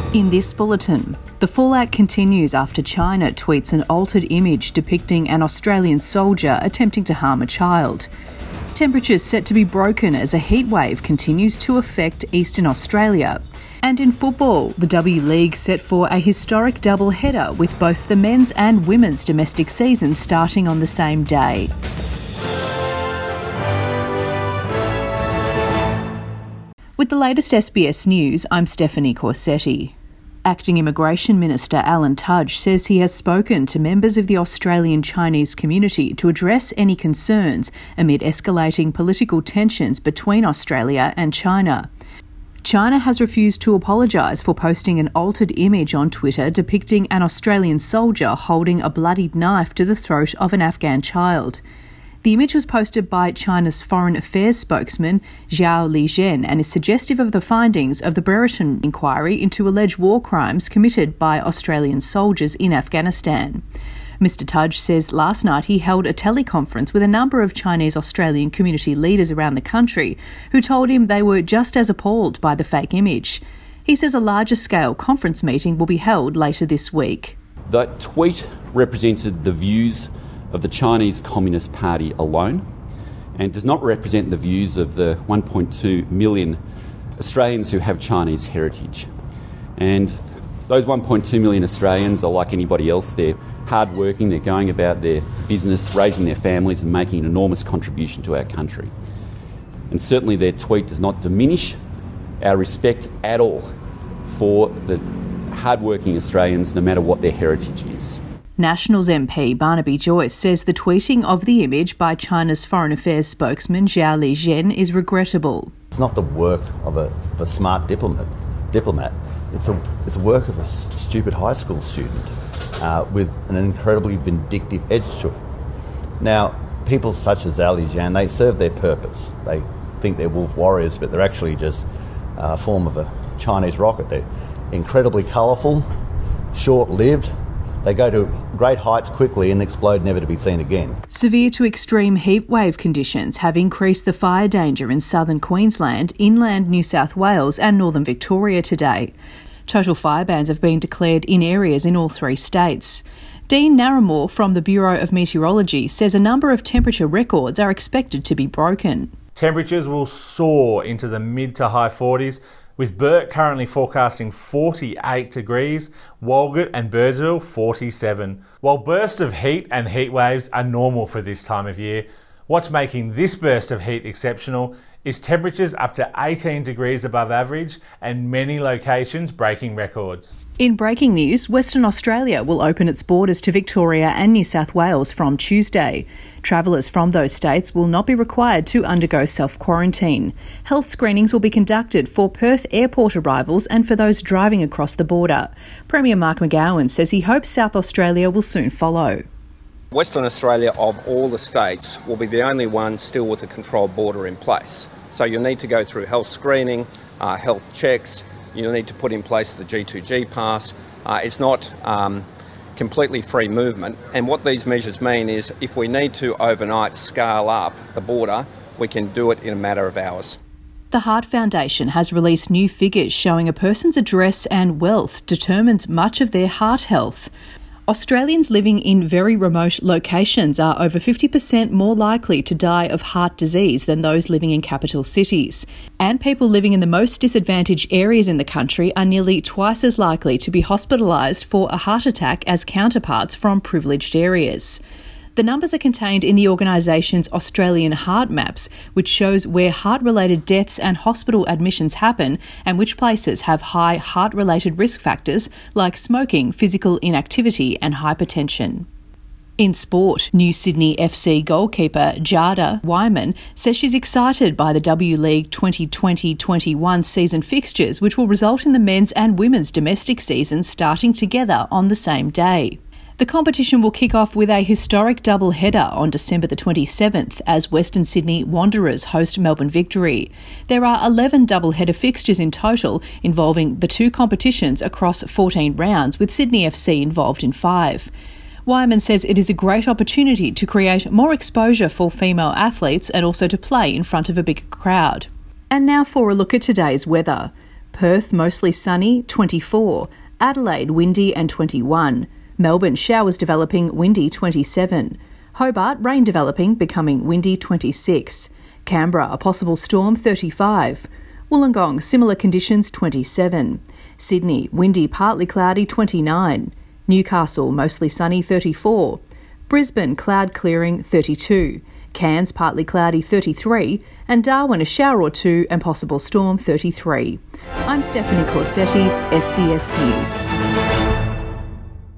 In this bulletin, the fallout continues after China tweets an altered image depicting an Australian soldier attempting to harm a child. Temperatures set to be broken as a heatwave continues to affect eastern Australia. And in football, the W League set for a historic double-header with both the men's and women's domestic seasons starting on the same day. With the latest SBS News, I'm Stephanie Corsetti. Acting Immigration Minister Alan Tudge says he has spoken to members of the Australian Chinese community to address any concerns amid escalating political tensions between Australia and China. China has refused to apologise for posting an altered image on Twitter depicting an Australian soldier holding a bloodied knife to the throat of an Afghan child. The image was posted by China's Foreign Affairs spokesman Zhao Lijian and is suggestive of the findings of the Brereton inquiry into alleged war crimes committed by Australian soldiers in Afghanistan. Mr Tudge says last night he held a teleconference with a number of Chinese Australian community leaders around the country who told him they were just as appalled by the fake image. He says a larger scale conference meeting will be held later this week. That tweet represented the views of the Chinese Communist Party alone and does not represent the views of the 1.2 million Australians who have Chinese heritage. And those 1.2 million Australians are like anybody else. They're hard-working, they're going about their business, raising their families and making an enormous contribution to our country. And certainly their tweet does not diminish our respect at all for the hard-working Australians, no matter what their heritage is. Nationals MP Barnaby Joyce says the tweeting of the image by China's Foreign Affairs spokesman Zhao Lijian is regrettable. It's not the work of a smart diplomat. It's a work of a stupid high school student with an incredibly vindictive edge to it. Now, people such as Zhao Lijian, they serve their purpose. They think they're wolf warriors, but they're actually just a form of a Chinese rocket. They're incredibly colourful, short-lived. They go to great heights quickly and explode, never to be seen again. Severe to extreme heatwave conditions have increased the fire danger in southern Queensland, inland New South Wales and northern Victoria today. Total fire bans have been declared in areas in all three states. Dean Narramore from the Bureau of Meteorology says a number of temperature records are expected to be broken. Temperatures will soar into the mid to high 40s, with Burt currently forecasting 48 degrees, Walgett and Birdsville 47. While bursts of heat and heat waves are normal for this time of year, what's making this burst of heat exceptional is temperatures up to 18 degrees above average and many locations breaking records. In breaking news, Western Australia will open its borders to Victoria and New South Wales from Tuesday. Travellers from those states will not be required to undergo self-quarantine. Health screenings will be conducted for Perth airport arrivals and for those driving across the border. Premier Mark McGowan says he hopes South Australia will soon follow. Western Australia, of all the states, will be the only one still with a controlled border in place. So you'll need to go through health screening, health checks, you'll need to put in place the G2G pass. It's not completely free movement. And what these measures mean is if we need to overnight scale up the border, we can do it in a matter of hours. The Heart Foundation has released new figures showing a person's address and wealth determines much of their heart health. Australians living in very remote locations are over 50% more likely to die of heart disease than those living in capital cities. And people living in the most disadvantaged areas in the country are nearly twice as likely to be hospitalised for a heart attack as counterparts from privileged areas. The numbers are contained in the organisation's Australian Heart Maps, which shows where heart-related deaths and hospital admissions happen and which places have high heart-related risk factors like smoking, physical inactivity and hypertension. In sport, New Sydney FC goalkeeper Jada Wyman says she's excited by the W League 2020-21 season fixtures, which will result in the men's and women's domestic seasons starting together on the same day. The competition will kick off with a historic double-header on December the 27th as Western Sydney Wanderers host Melbourne Victory. There are 11 double-header fixtures in total involving the two competitions across 14 rounds, with Sydney FC involved in 5. Wyman says it is a great opportunity to create more exposure for female athletes and also to play in front of a bigger crowd. And now for a look at today's weather. Perth mostly sunny, 24. Adelaide windy and 21. Melbourne showers developing, windy, 27. Hobart rain developing, becoming windy, 26. Canberra a possible storm, 35. Wollongong similar conditions, 27. Sydney windy partly cloudy, 29. Newcastle mostly sunny, 34. Brisbane cloud clearing, 32. Cairns partly cloudy, 33. And Darwin a shower or two and possible storm, 33. I'm Stephanie Corsetti, SBS News.